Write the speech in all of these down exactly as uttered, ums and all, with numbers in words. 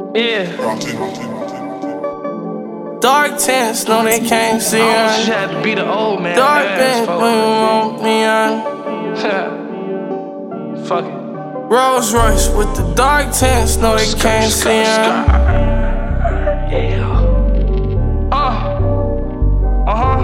Yeah. Dark tints, no they can't see I us. just had to be the old man. Dark ass, pink, when you want me on. Fuck it. Rolls Royce with the dark tints, no they can't see us. Yeah. Uh. Uh huh.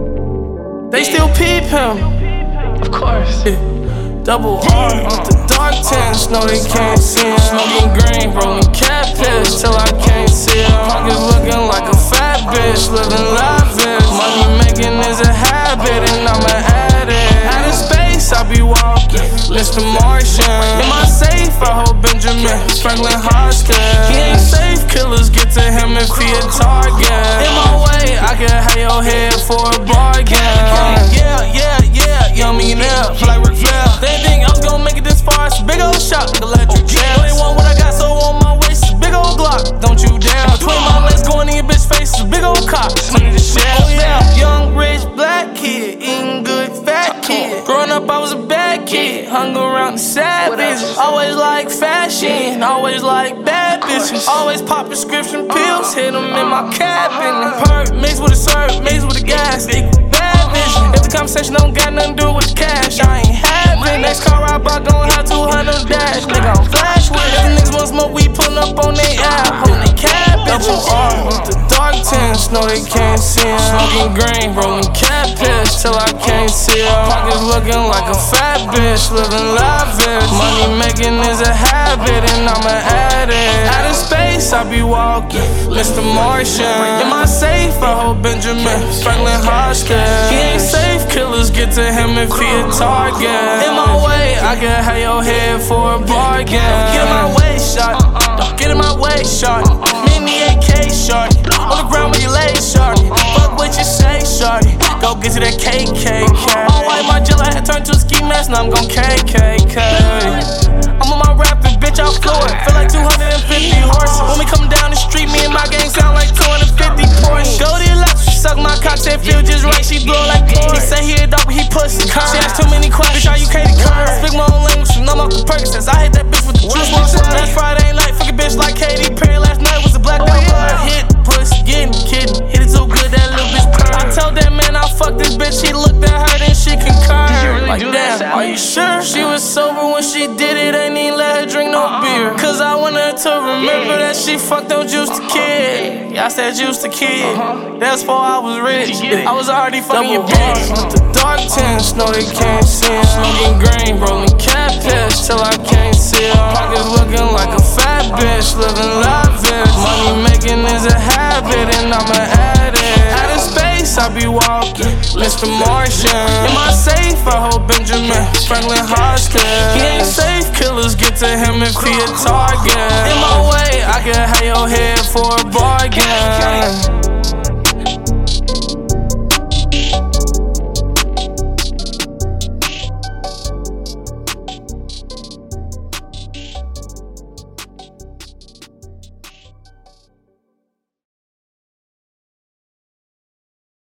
They still peep him. Of course. Yeah. Double R with the dark tints, no they can't see him. Smoking green, rolling cat piss till I can't see him. Pockets looking like a fat bitch, living lavish. Money making is a habit and I'm an addict. Out of space, I be walking, Mister Martian. In my safe, I hold Benjamin Franklin Hoskin. He ain't safe, killers get to him if he a target. In my way, I can have your head for a bargain. Yeah, yeah, yeah, yummy nip, like Ric Flair. They think I'm gon' make it this far, it's a big old shot, like electric chair. They want what I got, so on my waist, it's a big old Glock. Don't you dare. Between my legs going in your bitch face, it's a big old cock. Money to share. Oh yeah, young, rich, black kid, eating good, fat kid. Growing up, I was a bad kid, hung around the savage. Always like fashion, always like bad bitches. Always pop prescription pills, hit them in my cabin. Perk mixed with a syrup, mixed with a gas, equal bad vision. If the conversation don't got nothing to do with the cash, I ain't having. Next car I bought gon' have two hundred dash, nigga I'm flash with it. If the niggas want smoke, we pullin' up on they app, on they cab. Double R with the dark tints, no they can't see him. Smoking green, rolling cat piss till I can't see him. Pockets looking like a fat bitch, living lavish. Money making is a habit and I'm an addict. Out of space, I be walking, Mister Martian. In my safe, I hold Benjamin Franklin Hoskin. He ain't safe, killers get to him if he a target. In my way, I can have your head for a bargain. Get in my way, shot. Get in my way, shot. Mini A K, shot. On the ground where you lay, shot. Fuck what you say, shot. Go get to that K K K. All white, my jello had turned to a ski mask, now I'm gon' K K K. I'm on my rapping, bitch, I'm fluid. Feel like two hundred fifty horses. When we come down the street, me and my gang sound like two hundred fifty Porsche. Goldilocks, she suck my cocktail, feel just right, she blow like He say he a dog, but he pussy. She asked too many questions, bitch, are you Katie Curry? Speak my own language, so I'm off the Percocets. I hit that bitch with the juice. Last Friday night, fuck a bitch like Katy Perry. Last night was a black out blood. Hit pussy, getting kidding. Hit it so good, that little bitch purr. I told that man I fuck this bitch, he looked at her, then she concurred. Like damn, are you sure? She was sober when she did it, ain't even let her drink no beer. Cause I want her to remember that she fucked on Juice the Kid. Yeah, I said Juice the Kid. That's before I was rich. I was already fucking your bitch. The dark tints, no they can't see him. Smoking green, rolling cat piss till I can't see him. Pockets looking like a fat bitch, living lavish. Money making is a habit and I'm an addict. Out of space, I be walking, Mister Martian. In my safe, I hold Benjamin Franklin Hoskin. He ain't safe, killers get to him if he a target. In my way, I can have your head for a bargain.